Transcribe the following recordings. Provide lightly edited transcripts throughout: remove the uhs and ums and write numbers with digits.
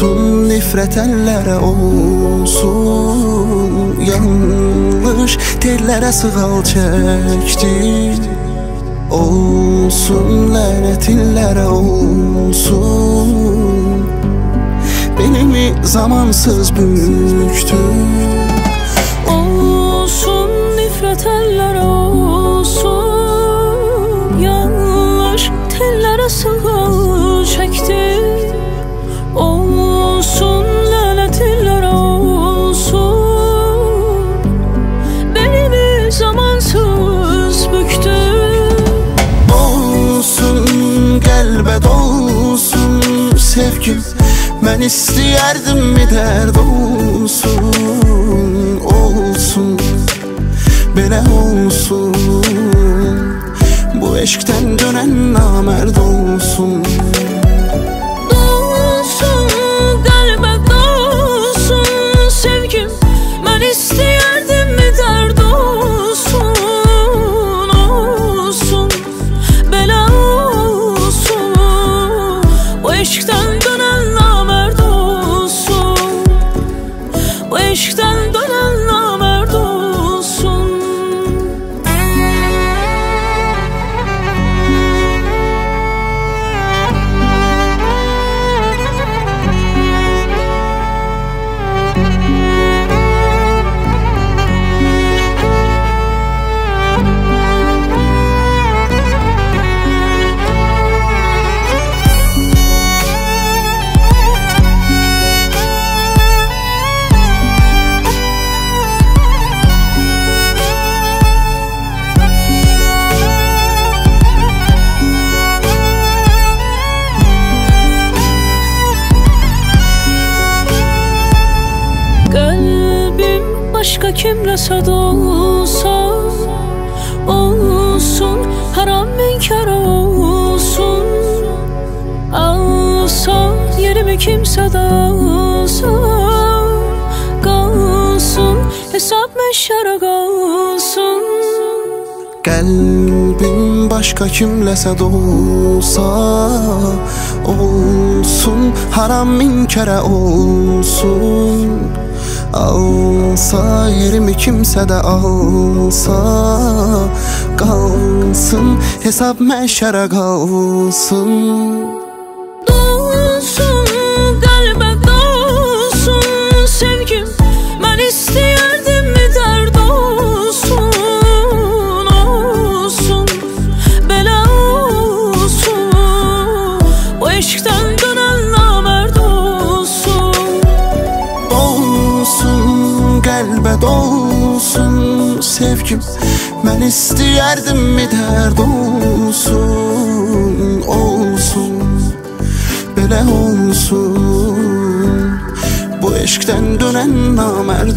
olsun, nifrət əllərə olsun. Yanlış tellərə sığal çəkdim, olsun, lənət illərə olsun. Belimi zamansız büktün. Olsun, nifrət əllərə olsun. Yanlış tellərə sığal çəkdim, olsun, lənət illərə olsun. Belimi zamansız büktün. Olsun, qəlbə dolsun sevgim, mən istəyərdim mi dərd olsun. Olsun, belə olsun, bu eşqdən dönən namərd olsun. Dolsun, qəlbə dolsun sevgim, mən istəyərdim mi dərd olsun. Olsun, belə olsun, bu eşqdən dönən namərd olsun. Bu eşqdən dönən namərd olsun. Başqa kimləsə də olsa, olsun, haram inkar olsun. Alsa yerimi kimsə də alsa, qalsın, hesab məşərə qalsın. Qəlbim başqa kimləsə də olsa, olsun, haram inkara olsun. Alsa yerimi kimsə də alsa, qalsın, hesab məşərə qalsın. Dolsun, qəlbə dolsun sevgim, mən istəyərdim mi dərd olsun. Olsun, belə olsun, bu eşqdən dönən namərd olsun. Dolsun, qəlbə dolsun sevgim, mən istəyərdim mi dərd olsun. Olsun, belə olsun, bu eşqdən dönən namərd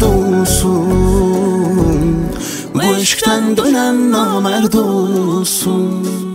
olsun. Bu eşqdən dönən namərd olsun.